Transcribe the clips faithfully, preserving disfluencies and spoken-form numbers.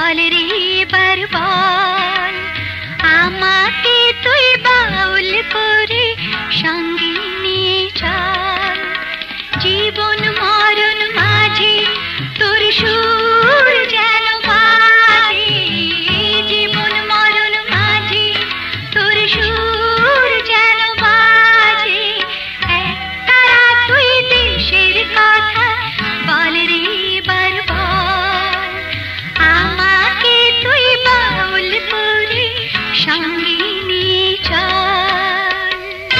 বল রে এবার বল, আমাকে তুই বাউল করে সঙ্গে নিয়ে চল। জীবন মরণ মাঝে তোর সুর যেন বাজে, জীবন মরণ মাঝে তোর সুর যেন বাজে। একতারা তুই দেশের কথা বল রে এবার বল, আমাকে তুই বাউল করে সঙ্গে নিয়ে চল।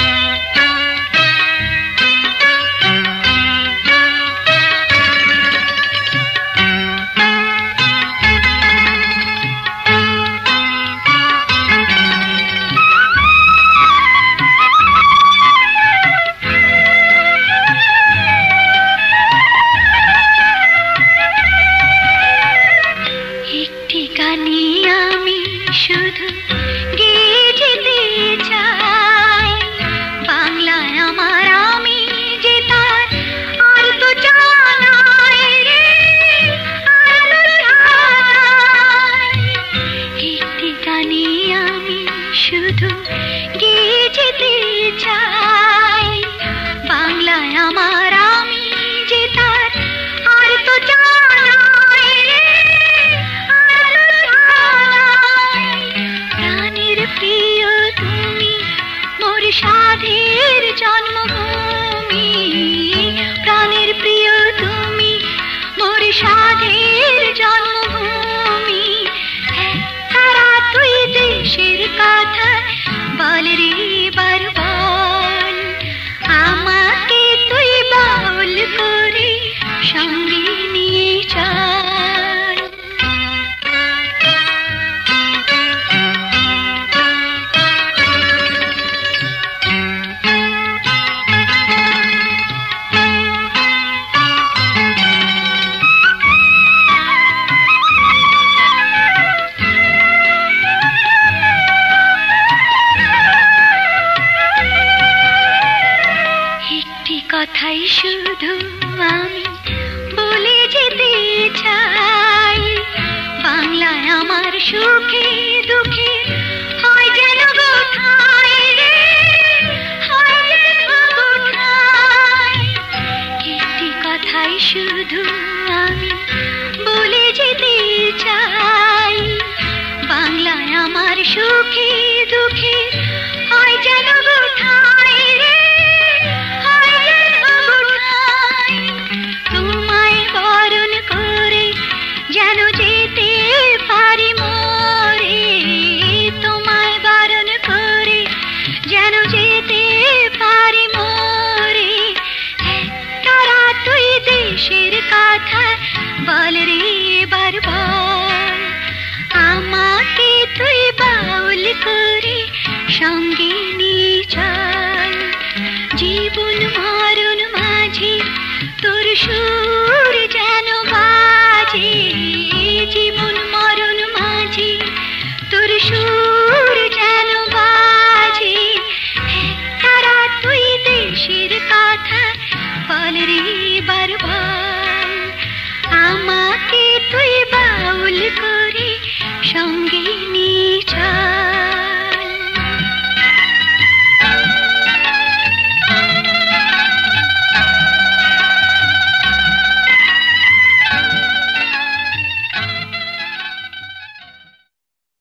একটি গানে আমি শুধু গেয়ে যেতে চাই, বাংলায় আমার আমি যে তার আর তো জানাই রে, আর তো জানাই। একটি গানে আমি শুধু গেয়ে যেতে চাই, বাংলায় আমার আমি যে তার আর তো জানাই রে, আর তো জানাই। প্রাণের প্রিয় তুমি মোর সাধের জন্মভূমি, প্রাণের প্রিয় তুমি মোর সাধের জন্মভূমি। একতারা তুই দেশের কথা বল রে এবার বল, আমাকে তুই বাউল করে সঙ্গে নিয়ে চল। একটি কথাই শুধু আমি বলে যেতে চাই, বাংলায় আমার সুখে দুঃখে হয় যেন গো ঠাঁই রে, হয় যেন গো ঠাঁই। একটি কথাই শুধু আমি বলে যেতে চাই, বাংলায় আমার সুখে দুঃখে হয় যেন গো ঠাঁই রে, হয় যেন গো ঠাঁই। তোমায় বরণ করে যেন যেতে পারি মোরে, তোমায় বরণ করে যেন যেতে পারি মোরে। একতারা তুই দেশের কথা বল রে এবার বল, আমাকে তুই বাউল করে সঙ্গে নিয়ে চল। জীবন মরণ মাঝে তোর সুর যেন বাজে, জীবন মরণ মাঝে তোর সুর যেন বাজে। একতারা তুই দেশের কথা বল রে এবার বল, আমাকে তুই বাউল করে সঙ্গে